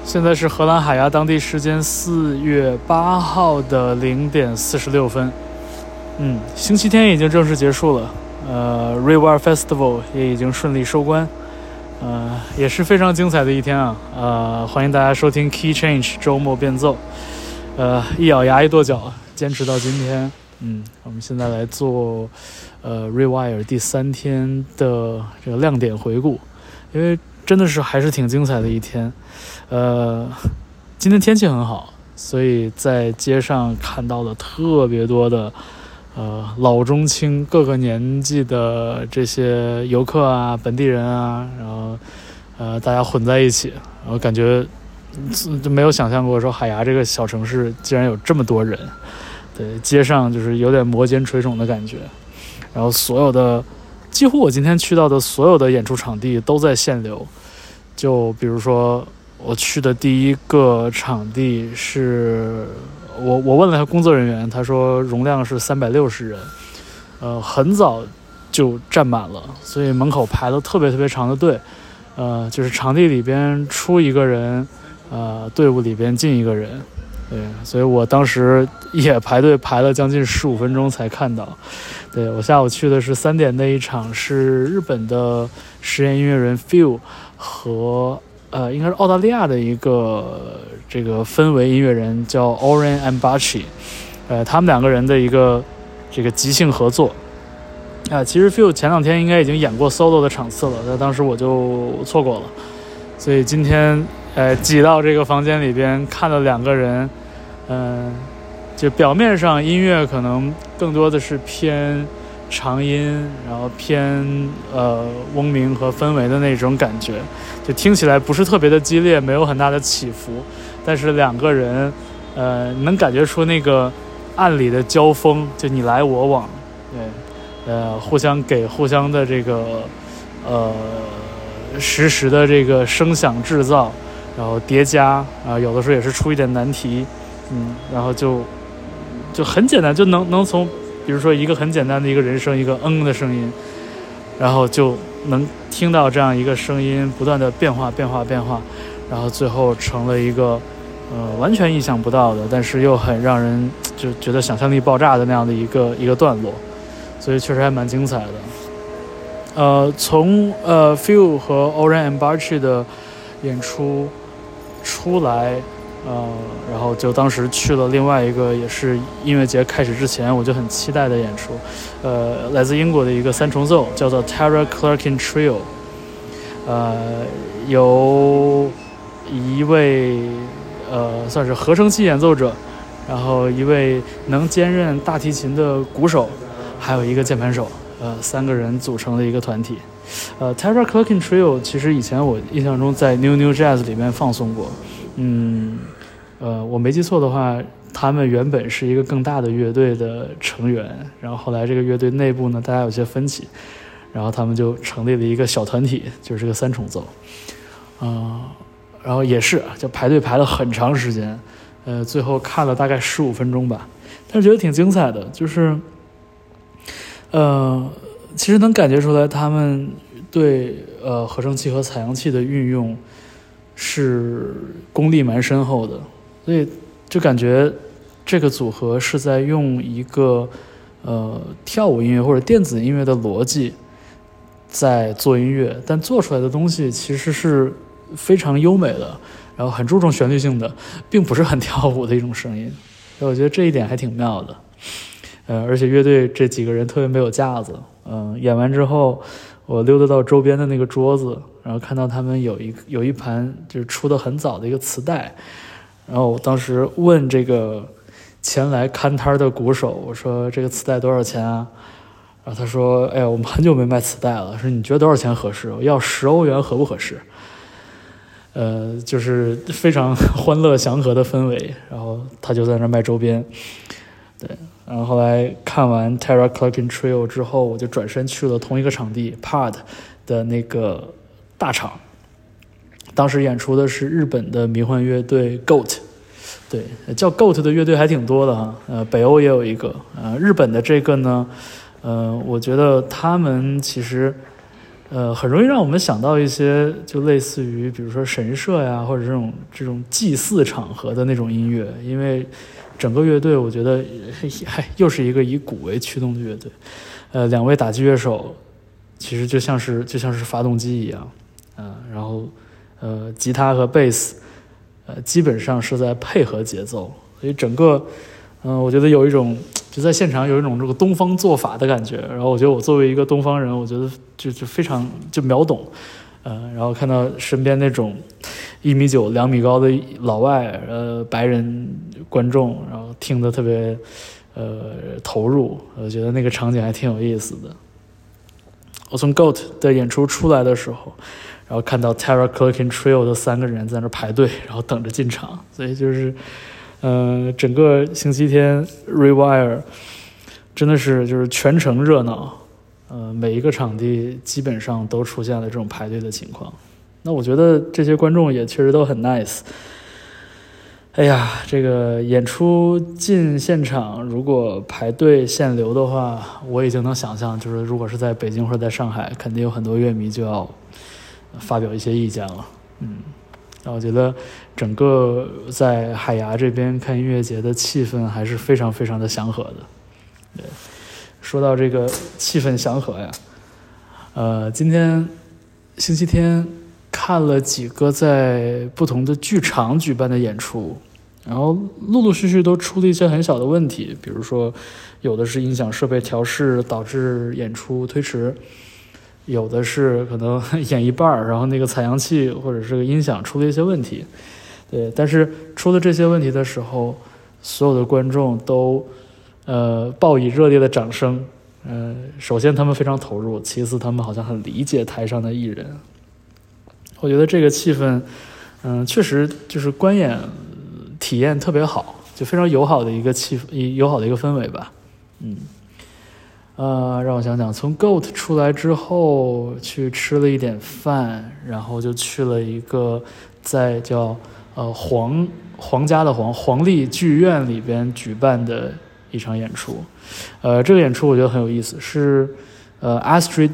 现在是荷兰海牙当地时间4月8号的0点46分。星期天已经正式结束了。Rewire Festival 也已经顺利收官。也是非常精彩的一天啊。欢迎大家收听 Key Change 周末变奏。一咬牙一跺脚，坚持到今天。我们现在来做Rewire 第3天的这个亮点回顾，因为真的是还是挺精彩的一天。今天天气很好，所以在街上看到了特别多的老中青各个年纪的这些游客啊、本地人啊，然后大家混在一起，然后感觉就没有想象过说海牙这个小城市竟然有这么多人。对，街上就是有点摩肩垂踵的感觉。然后几乎我今天去到的所有的演出场地都在限流。就比如说我去的第一个场地是我问了他工作人员，他说容量是360人，很早就占满了，所以门口排了特别特别长的队，就是场地里边出一个人，队伍里边进一个人，对，所以我当时也排队排了将近15分钟才看到。对，我下午去的是3点那一场，是日本的实验音乐人 Phil 和应该是澳大利亚的一个这个氛围音乐人叫 Oren Ambachi， 他们两个人的一个这个即兴合作。其实 Phil 前2天应该已经演过 solo 的场次了，但当时我就错过了，所以今天挤到这个房间里边看了2个人，就表面上音乐可能更多的是偏长音，然后偏嗡鸣和氛围的那种感觉，就听起来不是特别的激烈，没有很大的起伏，但是2个人能感觉出那个暗里的交锋，就你来我往，对，互相给互相的这个实时的这个声响制造，然后叠加有的时候也是出一点难题，然后就很简单，就能从比如说一个很简单的一个人声，一个的声音，然后就能听到这样一个声音不断的变化，然后最后成了一个完全意想不到的，但是又很让人就觉得想象力爆炸的那样的一个段落，所以确实还蛮精彩的。从Phil 和 Oren Ambachi 的演出出来，然后就当时去了另外一个也是音乐节开始之前我就很期待的演出，来自英国的一个3重奏，叫做 Tara Clarkin Trio， 由一位算是合成器演奏者，然后一位能兼任大提琴的鼓手，还有一个键盘手，3个人组成的一个团体。Tara Clarkin Trio 其实以前我印象中在 New Jazz 里面放送过。我没记错的话，他们原本是一个更大的乐队的成员，然后后来这个乐队内部呢，大家有些分歧，然后他们就成立了一个小团体，就是这个3重奏。然后也是就排队排了很长时间，最后看了大概15分钟吧，但是觉得挺精彩的，就是其实能感觉出来他们对合成器和采样器的运用是功力蛮深厚的，所以就感觉这个组合是在用一个跳舞音乐或者电子音乐的逻辑在做音乐，但做出来的东西其实是非常优美的，然后很注重旋律性的，并不是很跳舞的一种声音，所以我觉得这一点还挺妙的。而且乐队这几个人特别没有架子，演完之后我溜达到周边的那个桌子，然后看到他们有一盘就是出的很早的一个磁带，然后我当时问这个前来看摊的鼓手，我说这个磁带多少钱啊？然后他说我们很久没卖磁带了，说你觉得多少钱合适？我要10欧元合不合适？就是非常欢乐祥和的氛围，然后他就在那卖周边。对，然后后来看完 Tara Clarkin Trio 之后，我就转身去了同一个场地 Pod 的那个大场，当时演出的是日本的迷幻乐队 Goat。 对，叫 Goat 的乐队还挺多的哈，北欧也有一个，日本的这个呢，我觉得他们其实很容易让我们想到一些就类似于比如说神社呀，或者这种祭祀场合的那种音乐，因为整个乐队我觉得又是一个以鼓为驱动的乐队，两位打击乐手其实就像是发动机一样，然后吉他和贝斯基本上是在配合节奏，所以整个我觉得有一种就在现场有一种这个东方做法的感觉，然后我觉得我作为一个东方人，我觉得就非常就秒懂，然后看到身边那种1.9米、2米高的老外白人观众，然后听得特别投入，我觉得那个场景还挺有意思的。我从 GOAT 的演出出来的时候，然后看到 Tara Clickin Trio 的3个人在那排队，然后等着进场，所以就是整个星期天 Rewire 真的是就是全程热闹，每一个场地基本上都出现了这种排队的情况。那我觉得这些观众也确实都很 nice。哎呀，这个演出进现场如果排队限流的话，我已经能想象，就是如果是在北京或者在上海，肯定有很多乐迷就要发表一些意见了。那我觉得整个在海牙这边看音乐节的气氛还是非常非常的祥和的。对，说到这个气氛祥和呀，今天星期天看了几个在不同的剧场举办的演出，然后陆陆续续都出了一些很小的问题，比如说有的是音响设备调试导致演出推迟，有的是可能演一半然后那个采样器或者是个音响出了一些问题。对，但是出了这些问题的时候，所有的观众都报以热烈的掌声。首先他们非常投入，其次他们好像很理解台上的艺人。我觉得这个气氛确实就是观演体验特别好，就非常友好的一个友好的一个氛围吧。让我想想，从 GOAT 出来之后去吃了一点饭，然后就去了一个在叫皇家的皇立剧院里边举办的一场演出。这个演出我觉得很有意思，是Astrid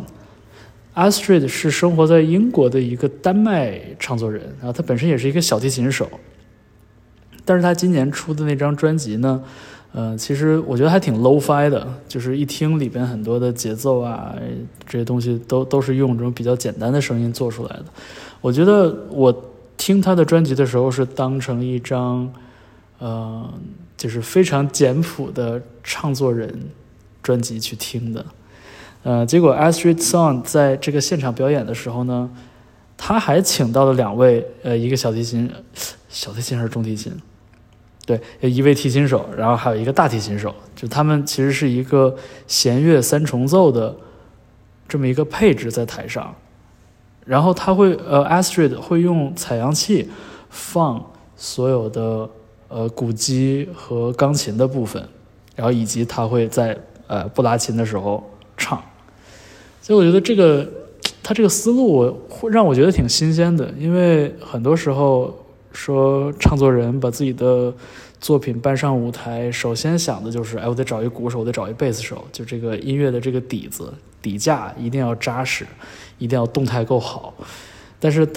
Song。Astrid 是生活在英国的一个丹麦唱作人，然后他本身也是一个小提琴手，但是他今年出的那张专辑呢，其实我觉得还挺 low-fi 的，就是一听里边很多的节奏啊，这些东西都是用这种比较简单的声音做出来的。我觉得我听他的专辑的时候是当成一张就是非常简朴的唱作人专辑去听的。结果 Astrid Song 在这个现场表演的时候呢，他还请到了2位，一个小提琴还是中提琴？对，一位提琴手，然后还有一个大提琴手，就他们其实是一个弦乐3重奏的这么一个配置在台上。然后他会Astrid 会用采样器放所有的鼓机和钢琴的部分，然后以及他会在不拉琴的时候唱。所以我觉得他这个思路会让我觉得挺新鲜的，因为很多时候说唱作人把自己的作品搬上舞台，首先想的就是我得找一鼓手，我得找一贝斯手，就这个音乐的这个底架一定要扎实，一定要动态够好。但是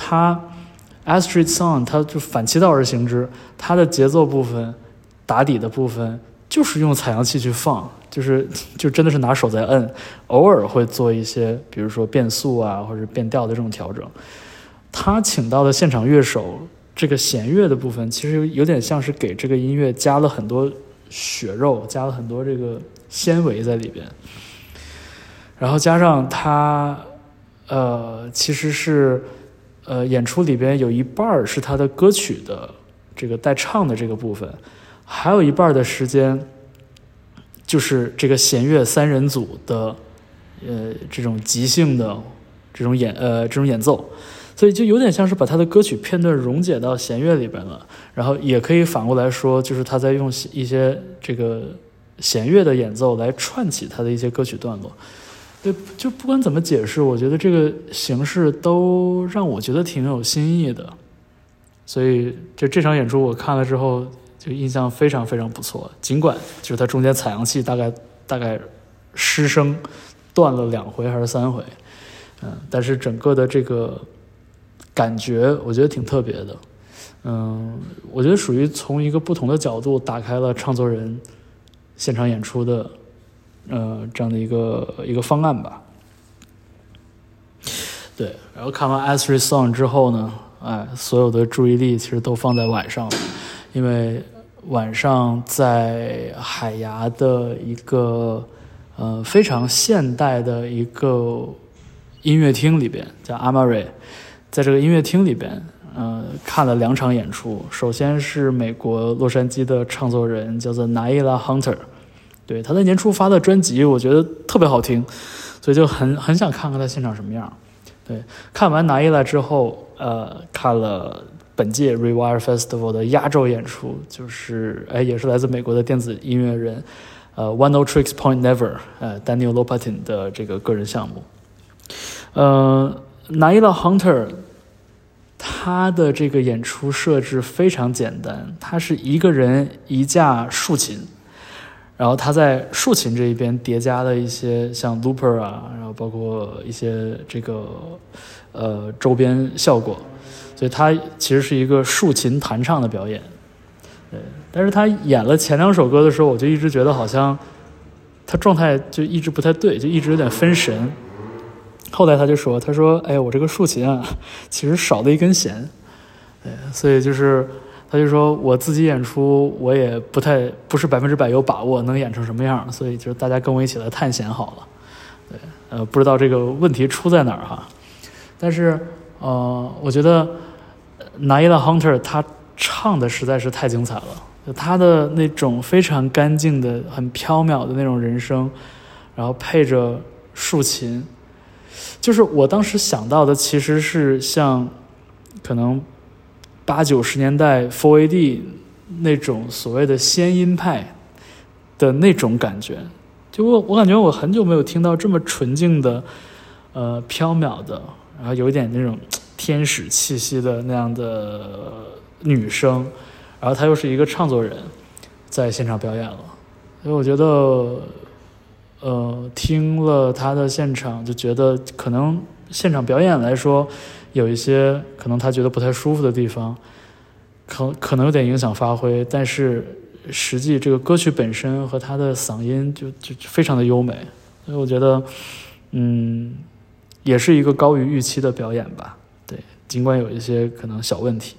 Astrid Song 他就反其道而行之，他的节奏部分打底的部分就是用采样器去放，就真的是拿手在摁，偶尔会做一些比如说变速啊或者变调的这种调整。他请到的现场乐手这个弦乐的部分其实有点像是给这个音乐加了很多血肉，加了很多这个纤维在里边，然后加上他其实是演出里边有一半是他的歌曲的这个带唱的这个部分，还有一半的时间就是这个弦乐3人组的这种即兴的这种演奏，所以就有点像是把他的歌曲片段溶解到弦乐里边了。然后也可以反过来说，就是他在用一些这个弦乐的演奏来串起他的一些歌曲段落。对，就不管怎么解释，我觉得这个形式都让我觉得挺有新意的。所以就这场演出我看了之后就印象非常非常不错，尽管就是它中间采样器大概失声断了2回还是3回， 但是整个的这个感觉我觉得挺特别的。我觉得属于从一个不同的角度打开了唱作人现场演出的这样的一个方案吧。对，然后看完 Asri Song 之后呢，所有的注意力其实都放在晚上了，因为晚上在海牙的一个非常现代的一个音乐厅里边，叫 Amaray， 在这个音乐厅里边看了2场演出。首先是美国洛杉矶的唱作人叫做 Naila Hunter， 对，他的年初发的专辑我觉得特别好听，所以就很想看看他现场什么样。对，看完 Naila 之后看了本届 Rewire Festival 的压轴演出，就是也是来自美国的电子音乐人One No Tricks Point Never Daniel Lopatin 的这个个人项目。Naila Hunter 他的这个演出设置非常简单，他是一个人一架竖琴，然后他在竖琴这一边叠加了一些像 looper 然后包括一些这个周边效果，所以他其实是一个竖琴弹唱的表演。对，但是他演了前2首歌的时候，我就一直觉得好像他状态就一直不太对，就一直有点分神。后来他说我这个竖琴其实少了一根弦。对，所以就是他就说我自己演出我也不是100%有把握能演成什么样，所以就是大家跟我一起来探险好了。对，不知道这个问题出在哪儿哈。但是我觉得 Naila Hunter 他唱的实在是太精彩了，他的那种非常干净的很飘渺的那种人声，然后配着竖琴，就是我当时想到的其实是像可能80、90年代 4AD 那种所谓的仙音派的那种感觉，就我感觉我很久没有听到这么纯净的飘渺的，然后有一点那种天使气息的那样的女生，然后她又是一个唱作人在现场表演了。所以我觉得听了她的现场就觉得可能现场表演来说有一些可能她觉得不太舒服的地方，可能有点影响发挥，但是实际这个歌曲本身和她的嗓音就非常的优美。所以我觉得也是一个高于预期的表演吧。对，尽管有一些可能小问题。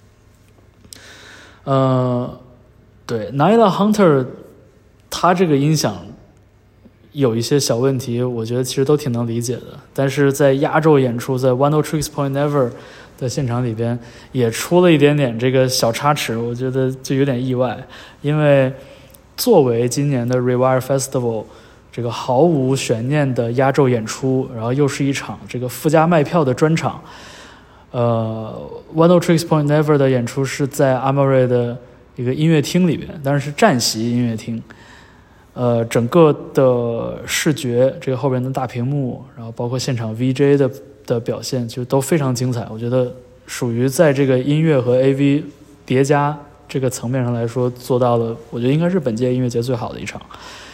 对 Naila Hunter 他这个音响有一些小问题，我觉得其实都挺能理解的，但是在压轴演出在 One No Tricks Point Never 的现场里边也出了一点点这个小插曲，我觉得就有点意外。因为作为今年的 Rewire Festival 这个毫无悬念的压轴演出，然后又是一场这个附加卖票的专场，One No Tricks Point Never 的演出是在 Amaray 的一个音乐厅里边，当然是站席音乐厅。整个的视觉，这个后边的大屏幕，然后包括现场 VJ 的表现，就都非常精彩。我觉得属于在这个音乐和 AV 叠加这个层面上来说，做到了，我觉得应该是本届音乐节最好的一场。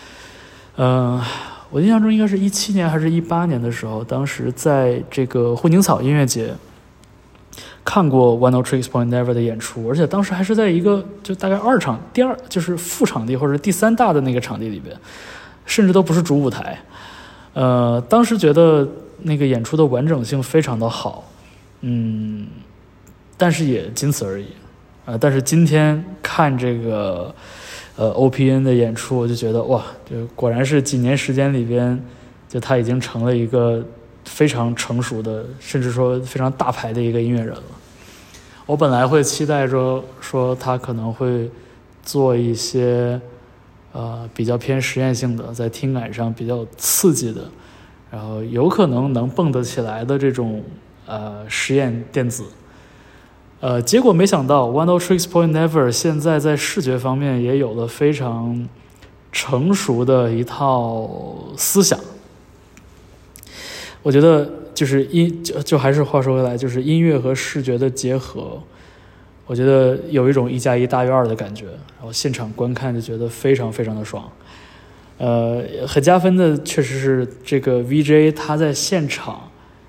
我印象中应该是17年还是18年的时候，当时在这个混凝草音乐节看过 One No Tricks Point Never 的演出，而且当时还是在一个就大概2场第2就是副场地或者第3大的那个场地里边，甚至都不是主舞台。当时觉得那个演出的完整性非常的好，但是也仅此而已。但是今天看这个OPN 的演出，我就觉得哇，就果然是几年时间里边，就他已经成了一个非常成熟的，甚至说非常大牌的一个音乐人了。我本来会期待着说他可能会做一些比较偏实验性的，在听感上比较刺激的，然后有可能能蹦得起来的这种实验电子。结果没想到 One No Tricks Point Never 现在在视觉方面也有了非常成熟的一套思想。我觉得就是就还是话说回来，就是音乐和视觉的结合，我觉得有一种1+1大于2的感觉，然后现场观看就觉得非常非常的爽。很加分的确实是这个 VJ 他在现场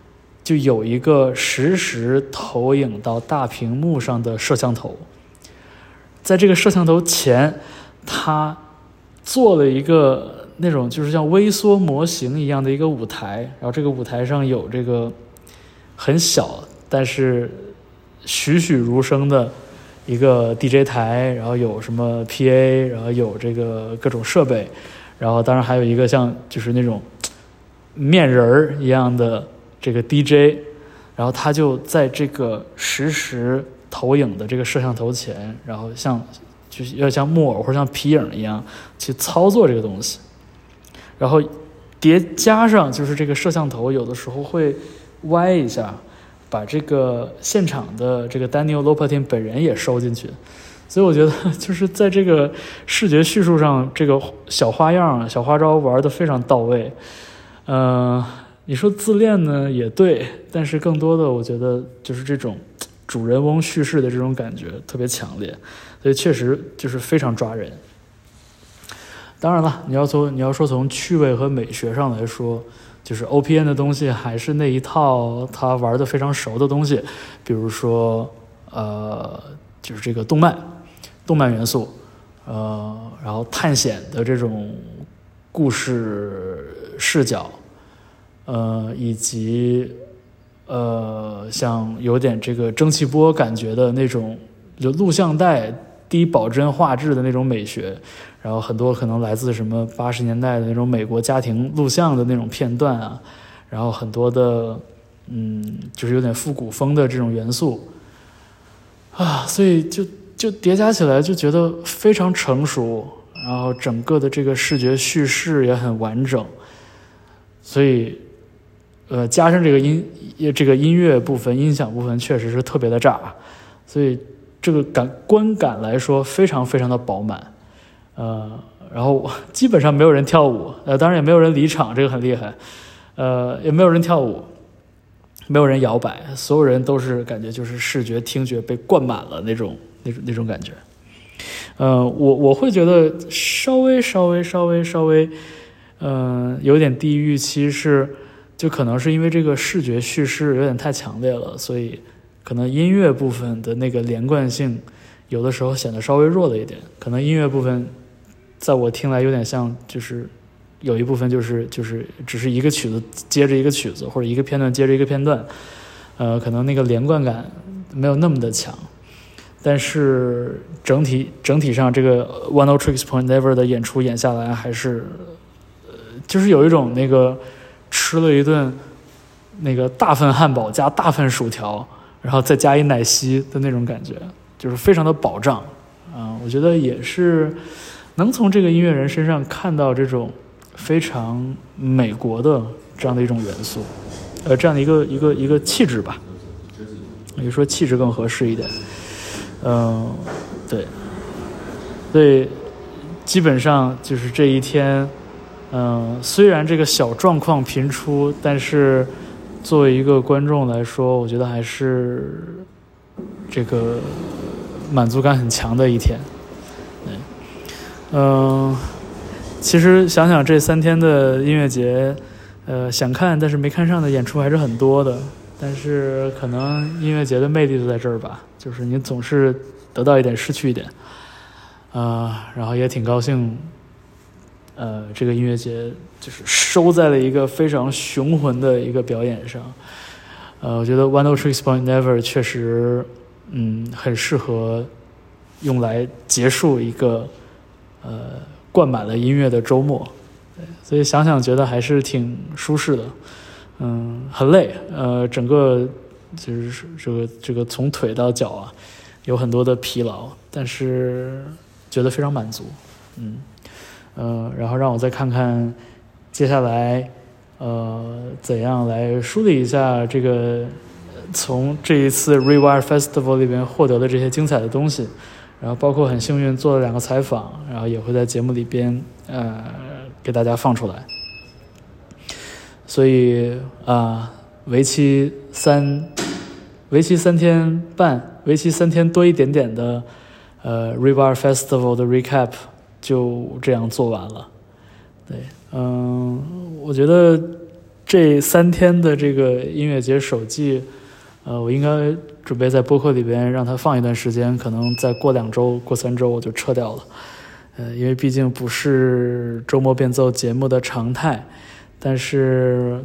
就有一个实时投影到大屏幕上的摄像头，在这个摄像头前，他做了一个那种就是像微缩模型一样的一个舞台，然后这个舞台上有这个很小但是栩栩如生的一个 DJ 台，然后有什么 PA， 然后有这个各种设备，然后当然还有一个像就是那种面人一样的这个 DJ， 然后他就在这个实时投影的这个摄像头前，然后就是要像木偶或者像皮影一样去操作这个东西，然后叠加上就是这个摄像头有的时候会歪一下，把这个现场的这个 Daniel Lopatin 本人也收进去，所以我觉得就是在这个视觉叙述上，这个小花样小花招玩得非常到位。你说自恋呢也对，但是更多的我觉得就是这种主人翁叙事的这种感觉特别强烈，所以确实就是非常抓人。当然了，你要说从趣味和美学上来说，就是 OPN 的东西还是那一套他玩得非常熟的东西，比如说就是这个动漫元素，然后探险的这种故事视角，以及像有点这个蒸汽波感觉的那种就录像带低保真画质的那种美学，然后很多可能来自什么80年代的那种美国家庭录像的那种片段啊，然后很多的就是有点复古风的这种元素啊，所以就叠加起来就觉得非常成熟，然后整个的这个视觉叙事也很完整，所以加上这个音乐部分音响部分确实是特别的炸，所以这个观感来说非常非常的饱满，然后基本上没有人跳舞，当然也没有人离场，这个很厉害，也没有人跳舞，没有人摇摆，所有人都是感觉就是视觉听觉被灌满了那种感觉。我会觉得稍微有点低预期是，就可能是因为这个视觉叙事有点太强烈了，所以可能音乐部分的那个连贯性有的时候显得稍微弱了一点，可能音乐部分在我听来有点像就是有一部分就是只是一个曲子接着一个曲子，或者一个片段接着一个片段，可能那个连贯感没有那么的强，但是整体上这个 One No Tricks Point Never 的演出演下来还是就是有一种那个吃了一顿那个大份汉堡加大份薯条，然后再加一奶昔的那种感觉，就是非常的饱胀我觉得也是能从这个音乐人身上看到这种非常美国的这样的一种元素，这样的一个气质吧，也说气质更合适一点。对，所以基本上就是这一天，虽然这个小状况频出，但是作为一个观众来说，我觉得还是这个满足感很强的一天。其实想想这3天的音乐节，想看但是没看上的演出还是很多的，但是可能音乐节的魅力就在这儿吧，就是你总是得到一点失去一点，然后也挺高兴，这个音乐节就是收在了一个非常雄浑的一个表演上，我觉得 One No Tricks Point Never 确实，很适合用来结束一个灌满了音乐的周末，对，所以想想觉得还是挺舒适的，很累，整个就是这个从腿到脚啊，有很多的疲劳，但是觉得非常满足，然后让我再看看接下来怎样来梳理一下这个从这一次 Rewire Festival 里边获得的这些精彩的东西，然后包括很幸运做了2个采访，然后也会在节目里边给大家放出来。所以为期3天半，为期3天多一点点的Rewire Festival 的 recap 就这样做完了。对，我觉得这3天的这个音乐节首季，我应该准备在播客里边让它放一段时间，可能再过2周、过3周我就撤掉了。因为毕竟不是周末变奏节目的常态，但是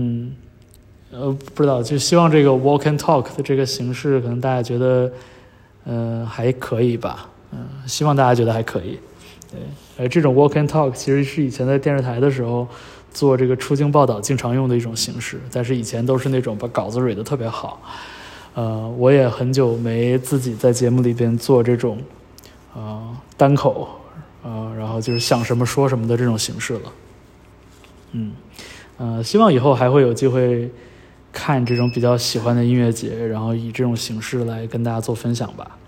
不知道，就希望这个 walk and talk 的这个形式，可能大家觉得还可以吧，希望大家觉得还可以。对，这种 walk and talk 其实是以前在电视台的时候做这个出境报道经常用的一种形式，但是以前都是那种把稿子蕊得特别好。我也很久没自己在节目里边做这种单口然后就是想什么说什么的这种形式了。希望以后还会有机会看这种比较喜欢的音乐节，然后以这种形式来跟大家做分享吧。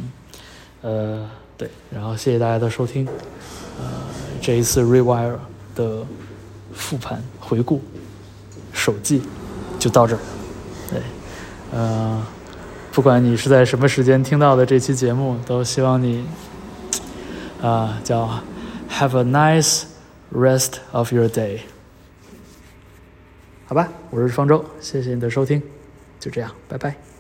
对，然后谢谢大家的收听。这一次 Rewire 的复盘回顾首季就到这儿。对，不管你是在什么时间听到的这期节目，都希望你叫 Have a nice rest of your day。好吧，我是方舟，谢谢你的收听，就这样，拜拜。